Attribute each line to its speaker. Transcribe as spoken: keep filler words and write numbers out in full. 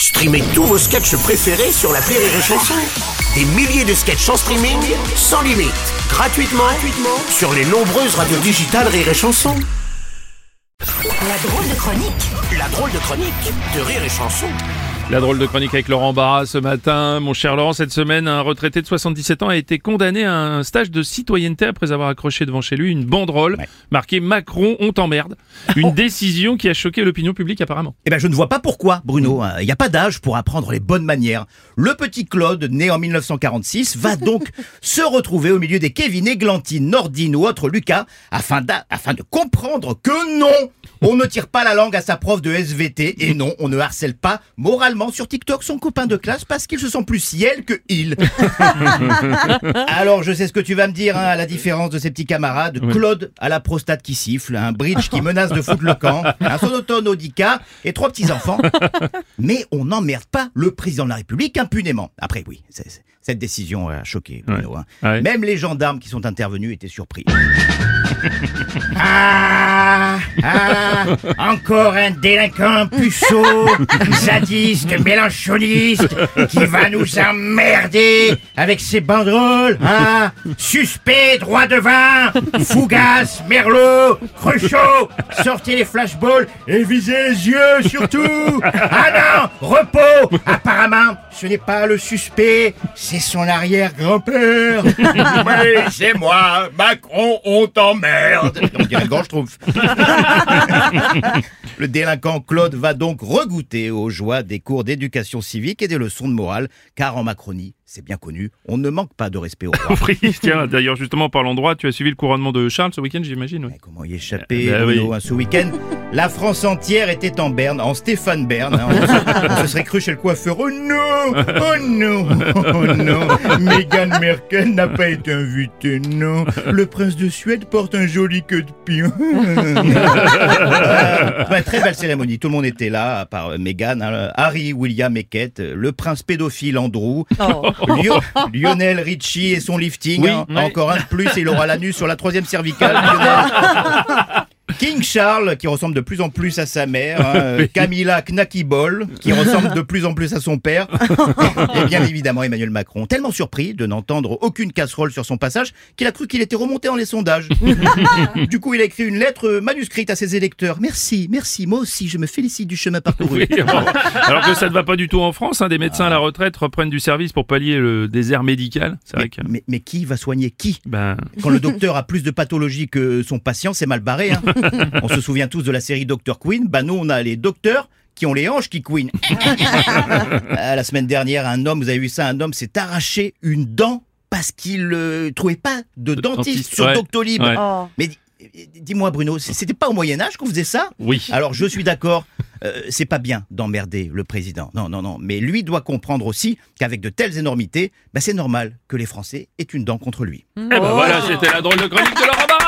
Speaker 1: Streamez tous vos sketchs préférés sur l'appli Rire et Chanson. Des milliers de sketchs en streaming, sans limite, gratuitement, gratuitement sur les nombreuses radios digitales Rire et Chanson.
Speaker 2: La drôle de chronique.
Speaker 1: La drôle de chronique de Rire et Chanson.
Speaker 3: La drôle de chronique avec Laurent Barra ce matin. Mon cher Laurent, cette semaine, un retraité de soixante-dix-sept ans a été condamné à un stage de citoyenneté après avoir accroché devant chez lui une banderole ouais. marquée « Macron, on t'emmerde ». Une décision qui a choqué l'opinion publique apparemment.
Speaker 4: Eh ben, je ne vois pas pourquoi, Bruno. Il n'y a pas d'âge pour apprendre les bonnes manières. Le petit Claude, né en mille neuf cent quarante-six, va donc se retrouver au milieu des Kevin, Églantine, Nordine ou autres Lucas afin, afin de comprendre que non, on ne tire pas la langue à sa prof de S V T et non, on ne harcèle pas moralement sur TikTok son copain de classe parce qu'il se sent plus ciel que il. Alors je sais ce que tu vas me dire, hein, à la différence de ses petits camarades, oui. Claude a la prostate qui siffle, un bridge qui menace de foutre le camp, un sonotone Audica et trois petits-enfants. Mais on n'emmerde pas le président de la République impunément. Après oui, c'est, c'est, cette décision a choqué Bruno. Ouais. Hein. Ouais. Même les gendarmes qui sont intervenus étaient surpris. Ah, ah, encore un délinquant puceau, zadiste, mélanchoniste, qui va nous emmerder avec ses banderoles, hein, suspect, droit devant, Fougas, Merlot, Cruchot, sortez les flashballs et visez les yeux surtout. Ah non, repos, apparemment, ce n'est pas le suspect, c'est son arrière-grand-père. Oui, c'est moi, Macron, on t'emmerde. On dirait le gorge-trouve. Le délinquant Claude va donc regoûter aux joies des cours d'éducation civique et des leçons de morale, car en Macronie, c'est bien connu, on ne manque pas de respect au roi.
Speaker 3: Oui, tiens, d'ailleurs, justement, parlant droit, tu as suivi le couronnement de Charles ce week-end, j'imagine. Oui.
Speaker 4: Comment y échapper,
Speaker 3: euh, bah,
Speaker 4: Bruno,
Speaker 3: oui.
Speaker 4: hein, ce week-end, la France entière était en berne, en Stéphane Bern. Hein, on, se, on se serait cru chez le coiffeur. Oh non, oh non, oh non, Meghan Merkel n'a pas été invitée, non. Le prince de Suède porte un joli queue de pion. Ouais, très belle cérémonie, tout le monde était là, à part Meghan, hein, Harry, William et Kate, le prince pédophile Andrew, oh. Lio- Lionel Richie et son lifting, oui, hein, oui. Encore un de plus et il aura l'anus sur la troisième cervicale. Lionel. King Charles, qui ressemble de plus en plus à sa mère, hein, oui. Camilla Knackyball, qui ressemble de plus en plus à son père, et bien évidemment Emmanuel Macron, tellement surpris de n'entendre aucune casserole sur son passage qu'il a cru qu'il était remonté dans les sondages. Du coup, il a écrit une lettre manuscrite à ses électeurs. Merci, merci, moi aussi, je me félicite du chemin parcouru.
Speaker 3: Oui, bon. Alors que ça ne va pas du tout en France, hein, des médecins ah. à la retraite reprennent du service pour pallier le désert médical. C'est
Speaker 4: mais,
Speaker 3: vrai que...
Speaker 4: mais, mais qui va soigner qui
Speaker 3: ben...
Speaker 4: Quand le docteur a plus de pathologie que son patient, c'est mal barré, hein. On se souvient tous de la série Docteur Queen. Bah nous, on a les docteurs qui ont les hanches qui queen. La semaine dernière, un homme, vous avez vu ça, un homme s'est arraché une dent parce qu'il ne euh, trouvait pas de dentiste, dentiste sur ouais. Doctolib. Ouais. Oh. Mais dis-moi Bruno, c'était pas au Moyen-Âge qu'on faisait ça ?
Speaker 3: Oui.
Speaker 4: Alors je suis d'accord, euh, c'est pas bien d'emmerder le président. Non, non, non. Mais lui doit comprendre aussi qu'avec de telles énormités, bah, c'est normal que les Français aient une dent contre lui.
Speaker 3: Eh ben oh. voilà, c'était la drôle de chronique de Laurent Barra.